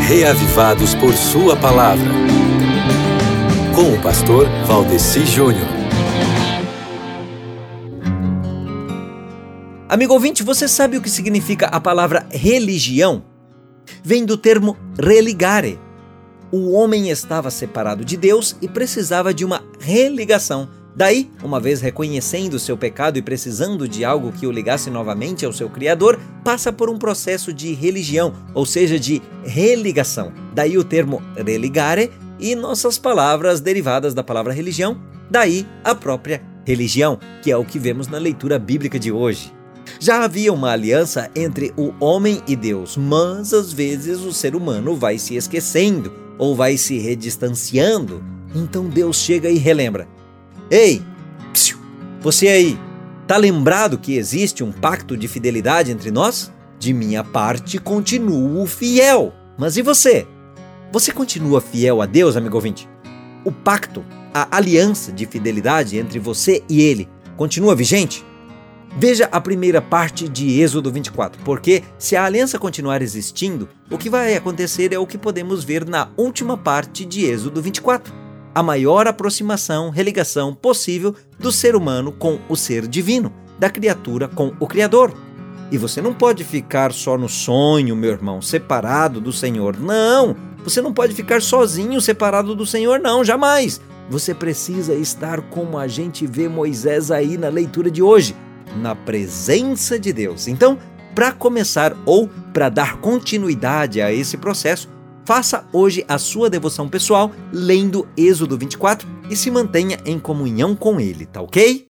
reavivados por Sua Palavra. Com o pastor Valdeci Júnior. Amigo ouvinte, você sabe o que significa a palavra religião? Vem do termo religare. O homem estava separado de Deus e precisava de uma religação. Daí, uma vez reconhecendo seu pecado e precisando de algo que o ligasse novamente ao seu Criador, passa por um processo de religião, ou seja, de religação. Daí o termo religare e nossas palavras derivadas da palavra religião, daí a própria religião, que é o que vemos na leitura bíblica de hoje. Já havia uma aliança entre o homem e Deus, mas às vezes o ser humano vai se esquecendo ou vai se redistanciando. Então Deus chega e relembra. Ei, psiu, você aí, tá lembrado que existe um pacto de fidelidade entre nós? De minha parte, continuo fiel. Mas e você? Você continua fiel a Deus, amigo ouvinte? O pacto, a aliança de fidelidade entre você e Ele, continua vigente? Veja a primeira parte de Êxodo 24, porque se a aliança continuar existindo, o que vai acontecer é o que podemos ver na última parte de Êxodo 24. A maior aproximação, religação possível do ser humano com o ser divino, da criatura com o Criador. E você não pode ficar só no sonho, meu irmão, separado do Senhor. Não! Você não pode ficar sozinho, separado do Senhor, não, jamais! Você precisa estar como a gente vê Moisés aí na leitura de hoje, na presença de Deus. Então, para começar ou para dar continuidade a esse processo, faça hoje a sua devoção pessoal lendo Êxodo 24 e se mantenha em comunhão com ele, tá ok?